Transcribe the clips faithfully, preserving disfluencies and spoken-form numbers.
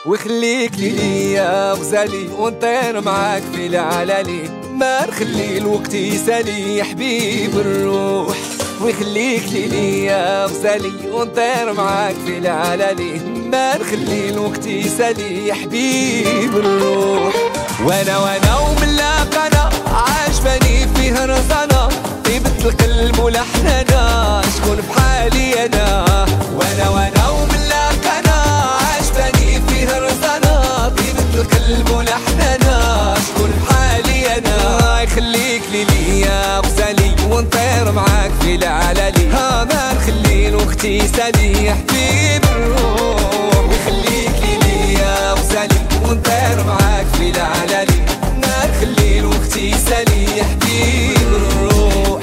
ويخليك لي يا غزالي ونطير معاك في العلالي، ما نخلي الوقت يسالي يا حبيب الروح. ويخليك لي يا غزالي ونطير معاك في العلالي، ما نخلي الوقت يسالي يا حبيب الروح. وانا وانا وملاقنا عاجباني فيه رزانا، طيبة القلب ولحننا شكون بحالي انا. وانا وانا وملاقنا عاجباني فيه رزانا، طيبة القلب ولحننا شكون بحالي انا. يخليك لي يا غزالي ونطير معاك في العلالي، ها ما نخلي الوقت يسالي يا حبيب الروح. ويخليك لي يا غزالي ونطير معاك في العلالي، ما نخلي الوقت يسالي يا حبيب الروح.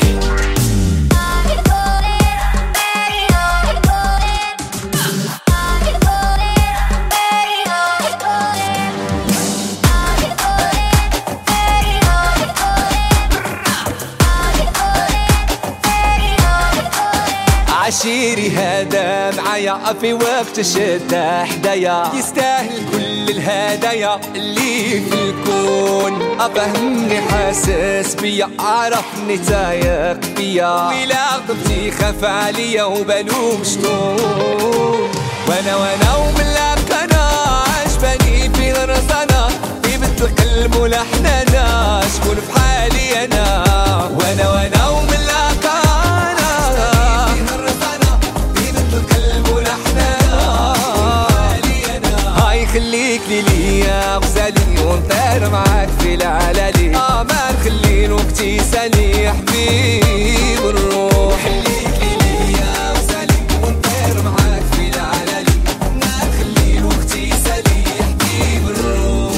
عشيري هذا معايا في وقت الشدة حدايا، يستاهل كل الهدايا اللي في الكون. أفهمني حاسس بيا عرفني تايق بيا، ولا غضبتي خاف عليا وبالو مشطون. وانا وانا وملاقنا عجباني في رزانا، طيبة القلب ولحننا شكون في حالي انا. وانا وانا وملاقنا خليك لي يا غزالي ونطير معاك في العلالي، اه ما نخلي الوقت يسالي يا حبيب الروح. خليك لي يا غزالي ونطير معاك في العلالي، ما نخلي الوقت يسالي يا حبيب الروح.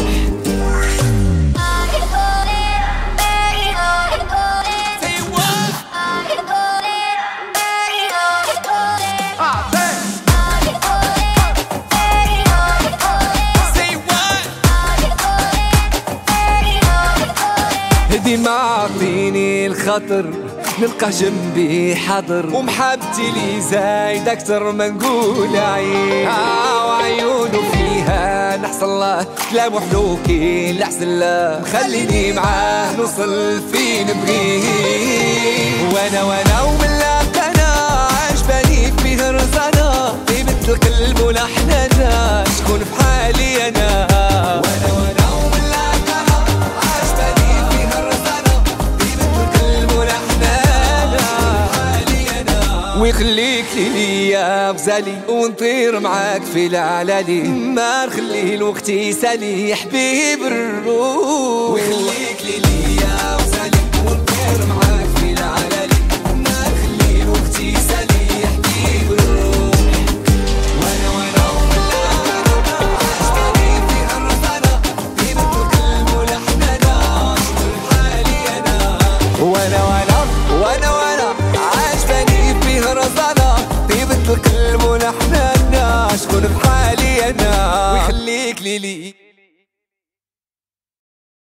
ديما عطيني الخطر نلقى جنبي حاضر، ومحبتي لي زايد اكتر ما نقول عين. آه وعيونه فيها نحصل الله كلام حلو كي لحسن له، مخليني معاه نوصل فين نبغيه. وانا وانا وملاقنا عجباني فيه رزانا، طيبة القلب ولحننا شكون في حالي انا. وانا وانا ويخليك لي يا غزالي ونطير معاك في العلالي، ما نخلي الوقت يسالي يا حبيب الروح. ويخليك لي يا غزالي ونطير معاك في العلالي، ما نخلي الوقت يسالي يا حبيب الروح. وانا وانا وملاقنا عجباني فيها الرزانة، طيبة القلب ولحننا شكون بحالي انا. وانا وانا وانا وانا عجباني فيه رزانا، طيبة القلب ونحننا شكون بحالي انا. ويخليك لي